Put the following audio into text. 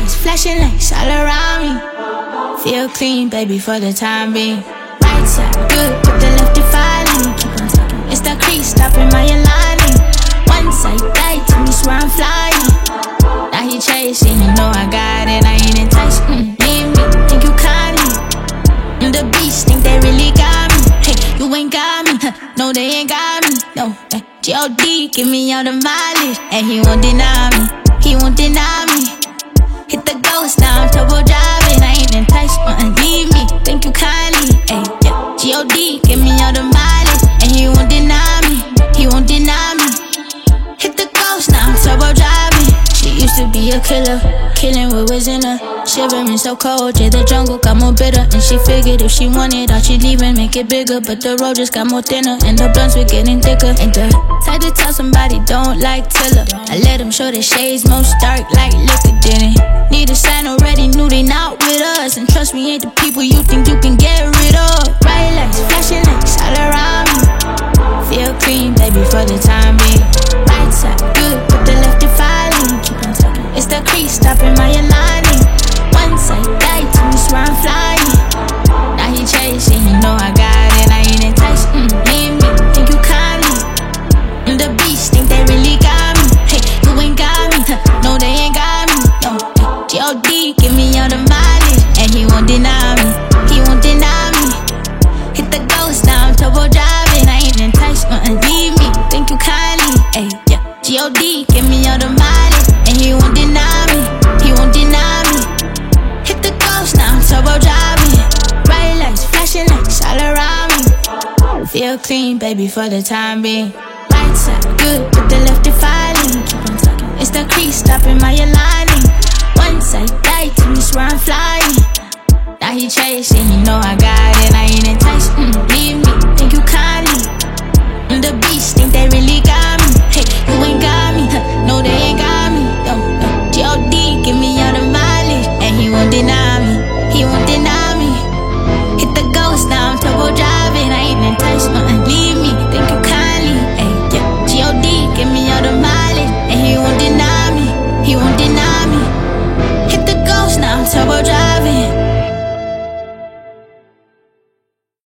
lights, flashing lights all around me. Feel clean, baby, for the time being. Right side, good, with the left defiling. Keep on talking, it's the crease, stopping my aligning. One side, right, to me, swear I'm flying. Now he chasing, you know I got it, I ain't enticed. Leave me, think you caught me. The beast think they really got me. Hey, you ain't got me, no, they ain't got me. No, G.O.D, give me all the mileage, and he won't deny me, he won't deny me. Hit the ghost, now I'm turbo driving, I ain't enticed, leave me, thank you kindly. Hey, yeah, G.O.D, give me all the mileage, and he won't deny me, he won't deny me. Hit the ghost, now I'm turbo driving. She used to be a killer, killing what was in her. Shivering so cold, yeah, the jungle got more bitter. And she figured if she wanted all, she'd leave and make it bigger. But the road just got more thinner, and the blunts were getting thicker. Ain't the type to tell somebody don't like Tiller. I let them show their shades most dark like liquor, didn't need a sign already, knew they not with us. And trust me, ain't the people you think you can get rid of. Bright lights, flashing lights all around me. Feel clean, baby, for the time being. Right side, good, with the left defiling. Keep on talking, it's the crease, stopping my aligning. One side, right, to me, swear I'm flying. Now he chasing, you know I got it, I ain't enticed. Leave me, think you caught me. The beast think they really got me. Hey, you ain't got me, no, they ain't got me. No, G.O.D, give me all the mileage, and he won't deny me, he won't deny me. Hit the ghost, now I'm turbo driving, I ain't enticed, leave me, thank you kindly. Hey, yeah, G.O.D, give me all the mileage, and he won't deny me, he won't deny me. Hit the ghost, now I'm turbo driving. Bright lights, flashing lights all around me. Feel clean, baby, for the time being. Right side, good, with the left defiling. Keep on talking, it's the crease, stopping my aligning. One side, right, to me, swear I'm flying. Now he chasing, you know I got it, I ain't enticed. Leave